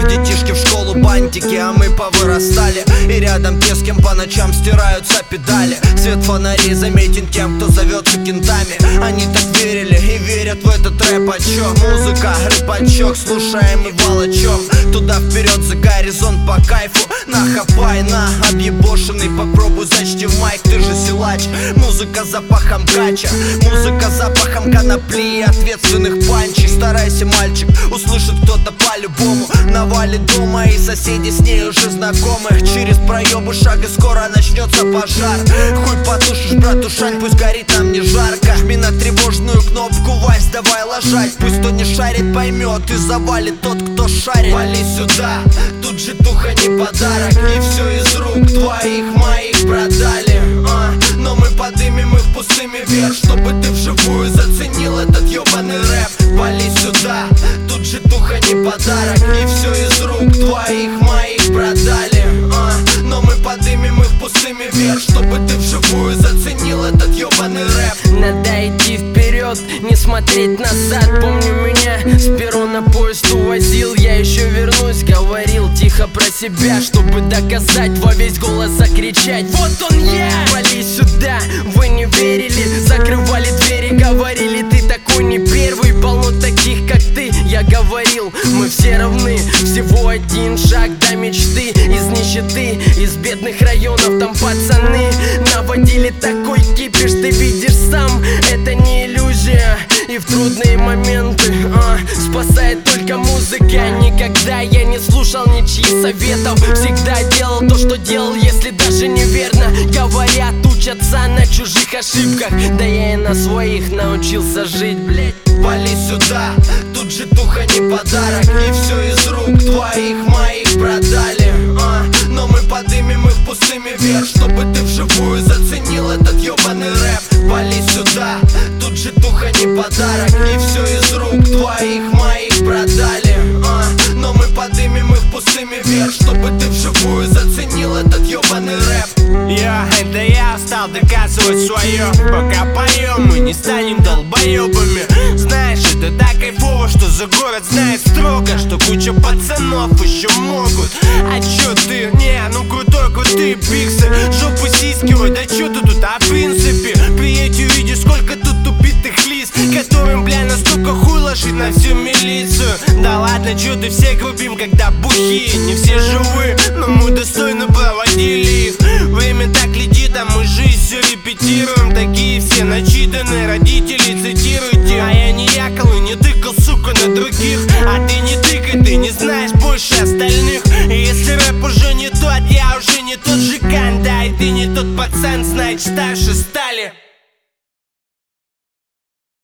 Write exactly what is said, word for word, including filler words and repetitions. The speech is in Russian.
детишки в школу бантики, а мы повырастали. И рядом те, с кем по ночам стираются педали. Свет фонарей заметен тем, кто зовется кентами. Они так верили и верят в этот рэп-очок. Музыка, рыбачок, слушаем и волочок туда вперед за горизонт по кайфу. Нахапай, на, объебошенный, попробуй зачти в майк, ты же силач. Музыка запахом гача, музыка запахом конопли и ответственных панчей. Старайся, мальчик, услышит кто-то по-любому. Навалит дома и соседи с ней уже знакомы. Через проебы шага скоро начнется пожар. Хуй потушишь, братушань, пусть горит, нам не жарко. Жми на тревожную кнопку, Вась, давай ложать. Пусть кто не шарит поймет и завалит тот, кто шарит. Вали сюда, тут же туха не подарок. И все из рук твоих, моих продали, а? Но мы подымем их пустыми вверх, чтобы ты вживую заценил этот ебаный рэп. Вали сюда, тут же туха не подарок. И все из рук твоих, моих продали, а? Но мы подымем их пустыми вверх, чтобы ты вживую заценил этот ебаный рэп. Надо идти вперед, не смотреть назад. Помню, меня с перрона поезд увозил. Я еще вернусь, говорил тихо про себя, чтобы доказать, во весь голос закричать: вот он я! Вали сюда, вы не верили, закрывали двери, говорили: ты такой не первый, полно таких, как ты. Я говорил, мы все равны, всего один шаг до мечты. Из нищеты, из бедных районов там пацаны наводили такой кипиш, ты видишь сам, это не иллюзия. И в трудные моменты а, спасает только музыка. Никогда я не слушал ничьих советов, всегда делал то, что делал, если даже неверно. Говорят, учатся на чужих ошибках, да я и на своих научился жить, блять. Вали сюда, тут же туха не подарок. И все из рук твоих, моих продали, а? Но мы подымем их пустыми вверх, чтобы ты вживую заценил этот ебаный рэп. Вали сюда, тут же туха не подарок. И все из рук твоих, моих продали, а? Но мы подымем их пустыми вверх, чтобы ты вживую заценил этот ебаный рэп. Я, это я стал доказывать свое. Пока поем, мы не станем долбоебами. Знаешь, это так кайфово, что за город знает строго, что куча пацанов еще могут. А чё ты? Не, ну крутой, крутые пиксы, жопу сиськи, ой, да чё ты тут, а в принципе? Приедь, увидишь, сколько тут убитых лиц, которым, бля, настолько хуй ложит на всю милицию. Да ладно, чё ты, все грубим, когда бухие. Не все живы, но мы достойно проводили их. Время так летит, а мы жизнь все репетируем. Такие все начитанные, родители цитируйте. А я не якал и не тыкал, сука, на других. А ты не тыкай, ты не знаешь больше остальных. И если рэп уже не тот, я уже не тот же канда. И ты не тот пацан, значит старше стали.